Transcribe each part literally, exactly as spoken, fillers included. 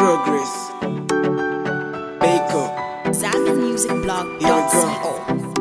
Progress. Bako. Zambian Music Blog dot co.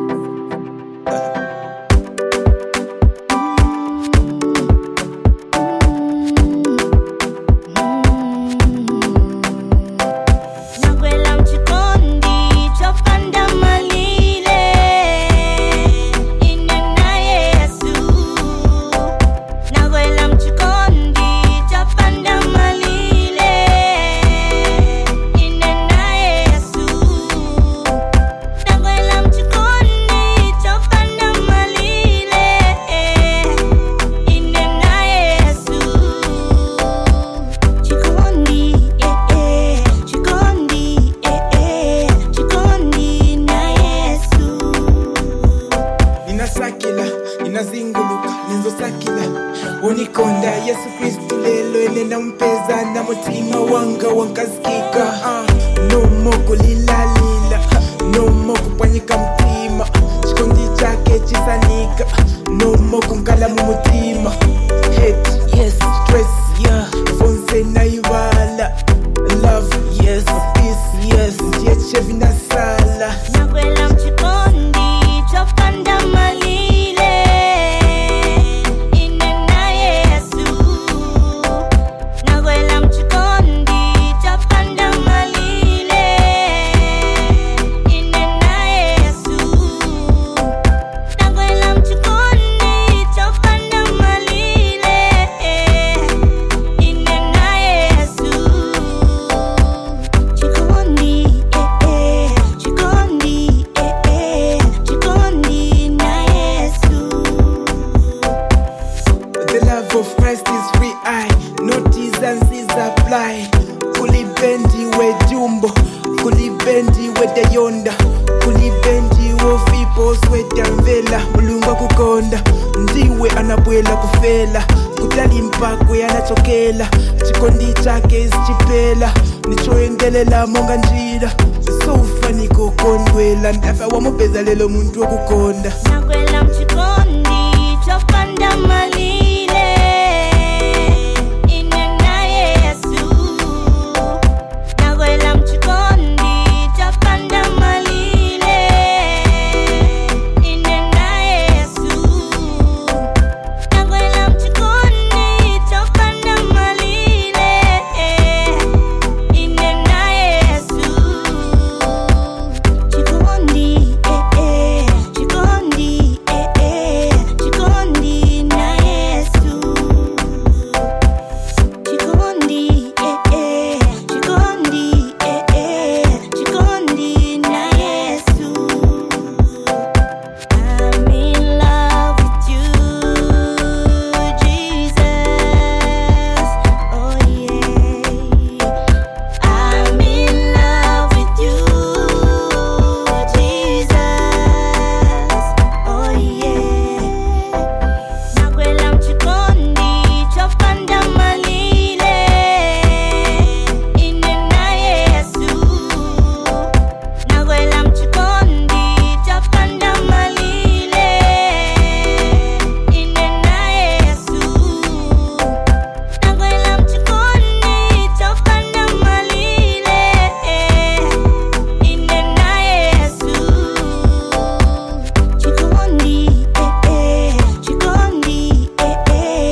Inazinguluka nizosakila unikonda Yesu Kristu lelo enena mpeza na mutima wanga wankasikika uh, no more kulilalila no more kupanyika mtima chikondi chake chisanika no more kunkala mumutima hate yes stress yeah fonse na iwala love yes peace yes ndiye vina sala nakwela mchikondi chopanda mali of Christ is free, I notice and sees apply. Kulibendi we jumbo, kulibendi we de yonda, kulibendi wo fipo sweta mvela, mulungu kukonda, ndiwe anabwela kufela, kutali mpakwe anachokela, chikondi chake isichipela, nichoendelela monga njira, sofa niko kondwela, ndafa wamupeza lelo muntu wakukonda. Nakwela mchikondi chopanda mali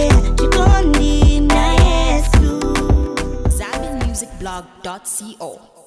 blog dot co.